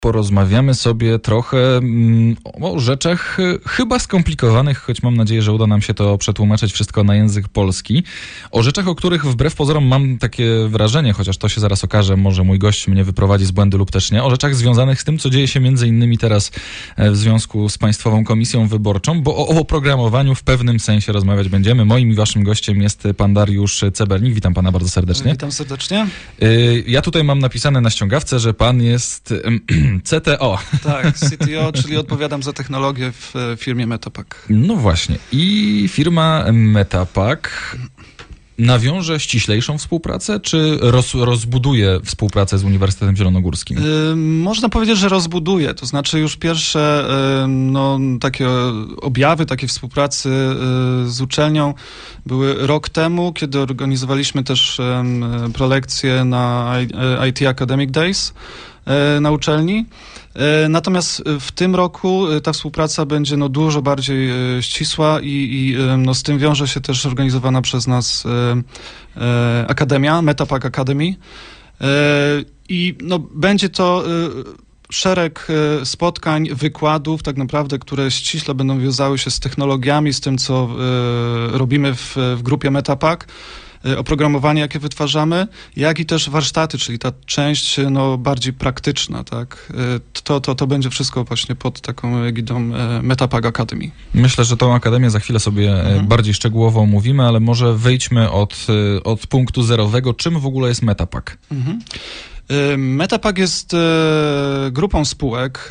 porozmawiamy sobie trochę o rzeczach chyba skomplikowanych, choć mam nadzieję, że uda nam się to przetłumaczyć wszystko na język polski. O rzeczach, o których wbrew pozorom mam takie wrażenie, chociaż to się zaraz okaże, może mój gość mnie wyprowadzi z błędu lub też nie, o rzeczach związanych z tym, co dzieje się między innymi teraz w związku z Państwową Komisją Wyborczą, bo o oprogramowaniu w pewnym sensie rozmawiać będziemy. Moim i waszym gościem jest pan Dariusz Cebernik. Witam pana bardzo serdecznie. Witam serdecznie. Ja tutaj mam napisane na ściągawce, że pan jest CTO. Tak, CTO, czyli odpowiadam za technologię w firmie Metapack. No właśnie. I firma Metapack nawiąże ściślejszą współpracę, czy rozbuduje współpracę z Uniwersytetem Zielonogórskim? Można powiedzieć, że rozbuduje. To znaczy już pierwsze takie objawy takiej współpracy z uczelnią były rok temu, kiedy organizowaliśmy też prelekcje na IT Academic Days na uczelni. Natomiast w tym roku ta współpraca będzie dużo bardziej ścisła i z tym wiąże się też organizowana przez nas akademia, Metapack Academy. I będzie to szereg spotkań, wykładów tak naprawdę, które ściśle będą wiązały się z technologiami, z tym, co robimy w grupie Metapack, oprogramowanie, jakie wytwarzamy, jak i też warsztaty, czyli ta część bardziej praktyczna, tak? To będzie wszystko właśnie pod taką egidą Metapack Academy. Myślę, że tą akademię za chwilę sobie bardziej szczegółowo omówimy, ale może wyjdźmy od punktu zerowego. Czym w ogóle jest Metapack? Metapack jest grupą spółek,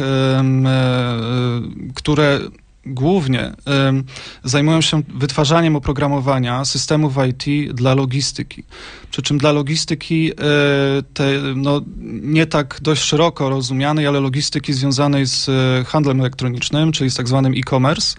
które głównie zajmują się wytwarzaniem oprogramowania systemów IT dla logistyki. Przy czym dla logistyki nie tak dość szeroko rozumianej, ale logistyki związanej z handlem elektronicznym, czyli z tak zwanym e-commerce.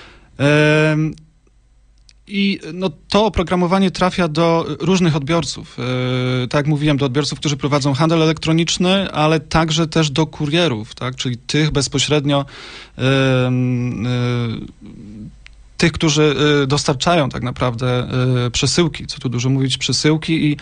I to oprogramowanie trafia do różnych odbiorców. Tak jak mówiłem, do odbiorców, którzy prowadzą handel elektroniczny, ale także też do kurierów, tak? Czyli tych bezpośrednio, tych, którzy dostarczają tak naprawdę przesyłki, co tu dużo mówić, przesyłki i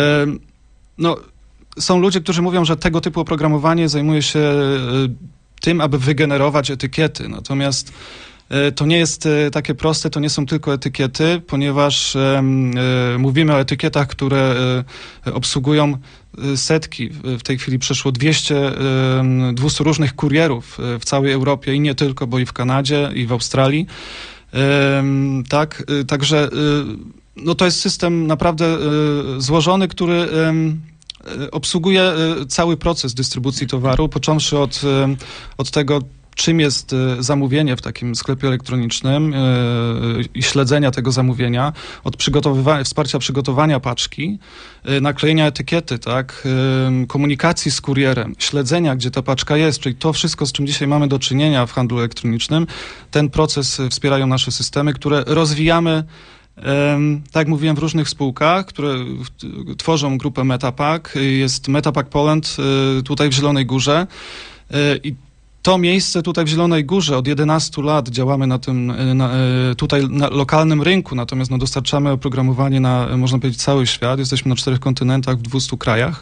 są ludzie, którzy mówią, że tego typu oprogramowanie zajmuje się tym, aby wygenerować etykiety. Natomiast to nie jest takie proste, to nie są tylko etykiety, ponieważ mówimy o etykietach, które obsługują setki, w tej chwili przeszło 200 różnych kurierów w całej Europie i nie tylko, bo i w Kanadzie, i w Australii. Tak, także to jest system naprawdę złożony, który obsługuje cały proces dystrybucji towaru, począwszy od tego, czym jest zamówienie w takim sklepie elektronicznym i śledzenia tego zamówienia, od wsparcia przygotowania paczki, naklejenia etykiety, tak, komunikacji z kurierem, śledzenia, gdzie ta paczka jest, czyli to wszystko, z czym dzisiaj mamy do czynienia w handlu elektronicznym, ten proces wspierają nasze systemy, które rozwijamy, tak jak mówiłem, w różnych spółkach, które tworzą grupę Metapack. Jest Metapack Poland tutaj w Zielonej Górze i to miejsce tutaj w Zielonej Górze od 11 lat działamy na tym tutaj na lokalnym rynku, natomiast dostarczamy oprogramowanie na, można powiedzieć, cały świat. Jesteśmy na 4 kontynentach, w 200 krajach.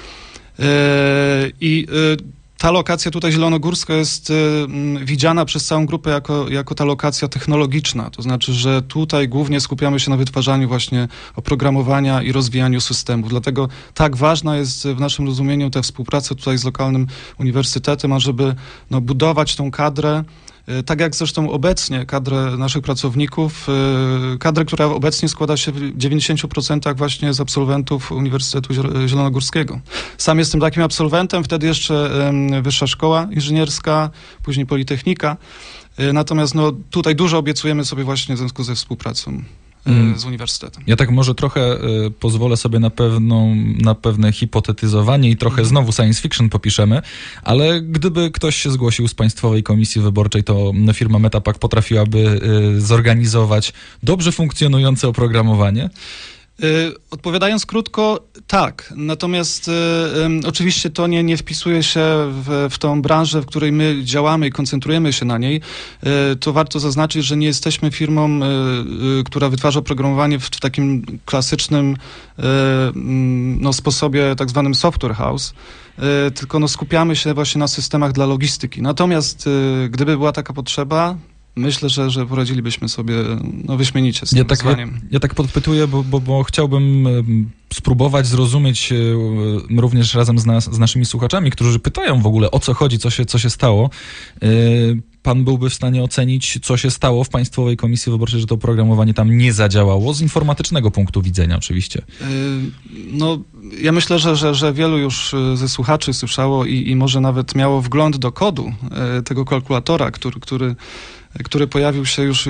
Ta lokacja tutaj zielonogórska jest widziana przez całą grupę jako ta lokacja technologiczna. To znaczy, że tutaj głównie skupiamy się na wytwarzaniu właśnie oprogramowania i rozwijaniu systemów. Dlatego tak ważna jest w naszym rozumieniu ta współpraca tutaj z lokalnym uniwersytetem, ażeby budować tą kadrę, tak jak zresztą obecnie kadrę naszych pracowników, kadrę, która obecnie składa się w 90% właśnie z absolwentów Uniwersytetu Zielonogórskiego. Sam jestem takim absolwentem, wtedy jeszcze Wyższa Szkoła Inżynierska, później Politechnika. Natomiast tutaj dużo obiecujemy sobie właśnie w związku ze współpracą z uniwersytetem. Ja tak może trochę pozwolę sobie na pewne hipotetyzowanie i trochę znowu science fiction popiszemy, ale gdyby ktoś się zgłosił z Państwowej Komisji Wyborczej, to firma Metapack potrafiłaby zorganizować dobrze funkcjonujące oprogramowanie? Odpowiadając krótko, tak. Natomiast oczywiście to nie wpisuje się w tą branżę, w której my działamy i koncentrujemy się na niej. To warto zaznaczyć, że nie jesteśmy firmą, która wytwarza oprogramowanie w takim klasycznym sposobie, tak zwanym software house, tylko skupiamy się właśnie na systemach dla logistyki. Natomiast gdyby była taka potrzeba, myślę, że poradzilibyśmy sobie wyśmienicie z tym wyzwaniem. Ja tak podpytuję, bo chciałbym spróbować zrozumieć również razem z naszymi słuchaczami, którzy pytają w ogóle, o co chodzi, co się stało. Pan byłby w stanie ocenić, co się stało w Państwowej Komisji Wyborczej, że to oprogramowanie tam nie zadziałało, z informatycznego punktu widzenia oczywiście. Ja myślę, że wielu już ze słuchaczy słyszało i może nawet miało wgląd do kodu tego kalkulatora, który pojawił się już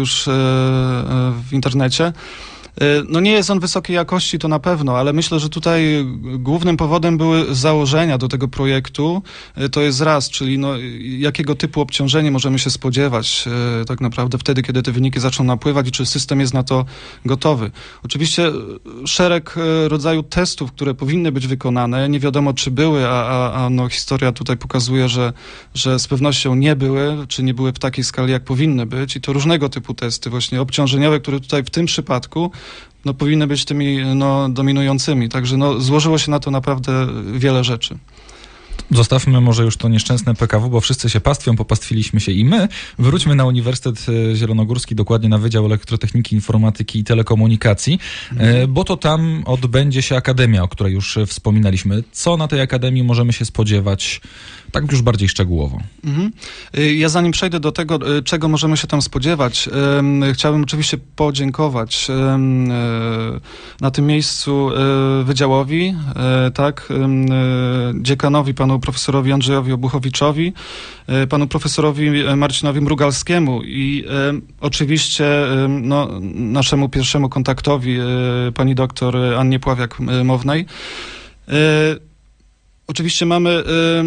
w internecie. Nie jest on wysokiej jakości, to na pewno, ale myślę, że tutaj głównym powodem były założenia do tego projektu. To jest raz, czyli jakiego typu obciążenie możemy się spodziewać tak naprawdę wtedy, kiedy te wyniki zaczną napływać i czy system jest na to gotowy. Oczywiście szereg rodzaju testów, które powinny być wykonane, nie wiadomo czy były, a historia tutaj pokazuje, że z pewnością nie były, czy nie były w takiej skali, jak powinny być i to różnego typu testy właśnie obciążeniowe, które tutaj w tym przypadku powinny być tymi dominującymi. Także złożyło się na to naprawdę wiele rzeczy. Zostawmy może już to nieszczęsne PKW, bo wszyscy się pastwią, popastwiliśmy się i my. Wróćmy na Uniwersytet Zielonogórski, dokładnie na Wydział Elektrotechniki, Informatyki i Telekomunikacji, bo to tam odbędzie się Akademia, o której już wspominaliśmy. Co na tej Akademii możemy się spodziewać tak już bardziej szczegółowo? Ja zanim przejdę do tego, czego możemy się tam spodziewać, chciałbym oczywiście podziękować na tym miejscu wydziałowi, dziekanowi, panu profesorowi Andrzejowi Obuchowiczowi, panu profesorowi Marcinowi Mrugalskiemu i oczywiście naszemu pierwszemu kontaktowi, pani doktor Annie Pławiak-Mownej. Oczywiście mamy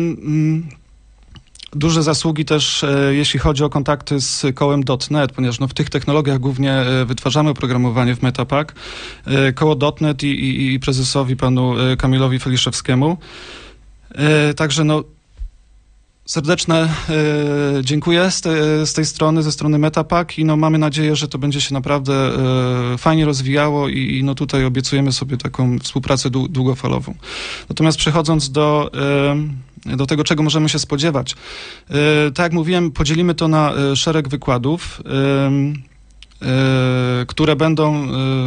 duże zasługi też, jeśli chodzi o kontakty z kołem .NET, ponieważ w tych technologiach głównie wytwarzamy oprogramowanie w Metapack. Koło .NET i prezesowi panu Kamilowi Feliszewskiemu. Także serdeczne dziękuję z tej strony, ze strony Metapack i mamy nadzieję, że to będzie się naprawdę fajnie rozwijało i tutaj obiecujemy sobie taką współpracę długofalową. Natomiast przechodząc do tego, czego możemy się spodziewać. Tak jak mówiłem, podzielimy to na szereg wykładów, które będą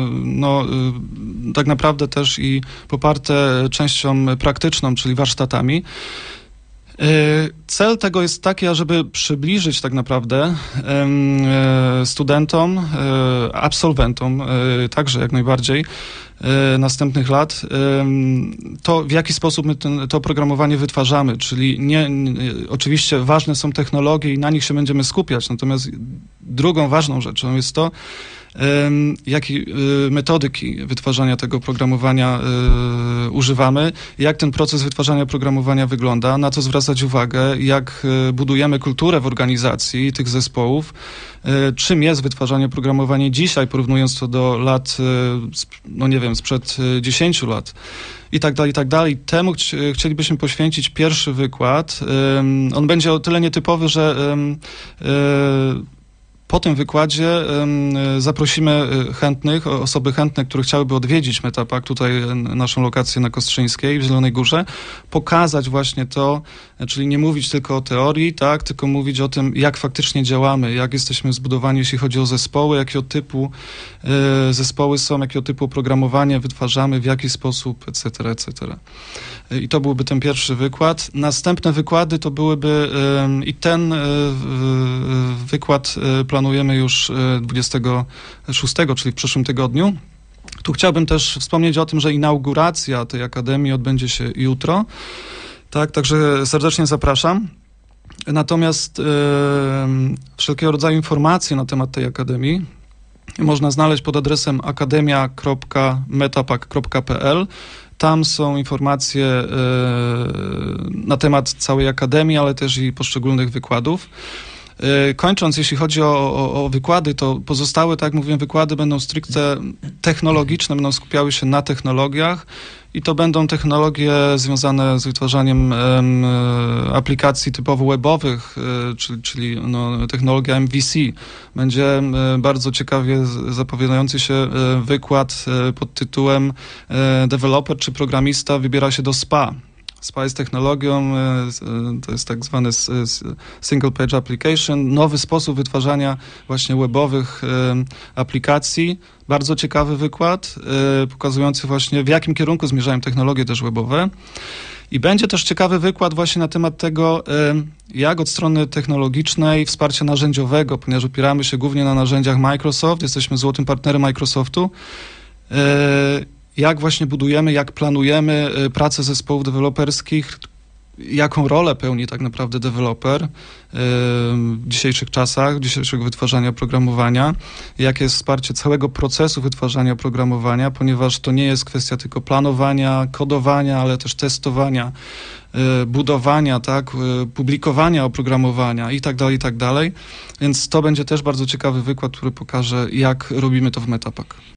tak naprawdę też i poparte częścią praktyczną, czyli warsztatami. Cel tego jest taki, ażeby przybliżyć tak naprawdę studentom, absolwentom, także jak najbardziej następnych lat, to w jaki sposób my to oprogramowanie wytwarzamy, czyli oczywiście ważne są technologie i na nich się będziemy skupiać, natomiast drugą ważną rzeczą jest to, jakie metodyki wytwarzania tego oprogramowania używamy, jak ten proces wytwarzania oprogramowania wygląda, na co zwracać uwagę, jak budujemy kulturę w organizacji tych zespołów, czym jest wytwarzanie oprogramowania dzisiaj, porównując to do lat, sprzed 10 lat. I tak dalej. Temu chcielibyśmy poświęcić pierwszy wykład. On będzie o tyle nietypowy, że po tym wykładzie zaprosimy osoby chętne, które chciałyby odwiedzić Metapack, tutaj naszą lokację na Kostrzyńskiej w Zielonej Górze, pokazać właśnie to, czyli nie mówić tylko o teorii, tylko mówić o tym, jak faktycznie działamy, jak jesteśmy zbudowani, jeśli chodzi o zespoły, jakiego typu zespoły są, jakiego typu oprogramowanie wytwarzamy, w jaki sposób, etc., etc. I to byłby ten pierwszy wykład. Następne wykłady to byłyby i ten wykład planujemy już 26, czyli w przyszłym tygodniu. Tu chciałbym też wspomnieć o tym, że inauguracja tej akademii odbędzie się jutro. Także serdecznie zapraszam. Natomiast wszelkiego rodzaju informacje na temat tej akademii można znaleźć pod adresem akademia.metapack.pl. Tam są informacje na temat całej akademii, ale też i poszczególnych wykładów. Kończąc, jeśli chodzi o wykłady, to pozostałe, tak jak mówiłem, wykłady będą stricte technologiczne, będą skupiały się na technologiach i to będą technologie związane z wytwarzaniem aplikacji typowo webowych, czyli technologia MVC. Będzie bardzo ciekawie zapowiadający się wykład pod tytułem Developer czy programista wybiera się do SPA. SPA jest technologią, to jest tak zwany Single Page Application, nowy sposób wytwarzania właśnie webowych aplikacji. Bardzo ciekawy wykład, pokazujący właśnie w jakim kierunku zmierzają technologie też webowe. I będzie też ciekawy wykład właśnie na temat tego, jak od strony technologicznej, wsparcia narzędziowego, ponieważ opieramy się głównie na narzędziach Microsoft, jesteśmy złotym partnerem Microsoftu, jak właśnie budujemy, jak planujemy pracę zespołów deweloperskich, jaką rolę pełni tak naprawdę deweloper w dzisiejszych czasach, dzisiejszego wytwarzania oprogramowania, jakie jest wsparcie całego procesu wytwarzania oprogramowania, ponieważ to nie jest kwestia tylko planowania, kodowania, ale też testowania, budowania, tak, publikowania oprogramowania i tak dalej, i tak dalej. Więc to będzie też bardzo ciekawy wykład, który pokaże, jak robimy to w Metapack.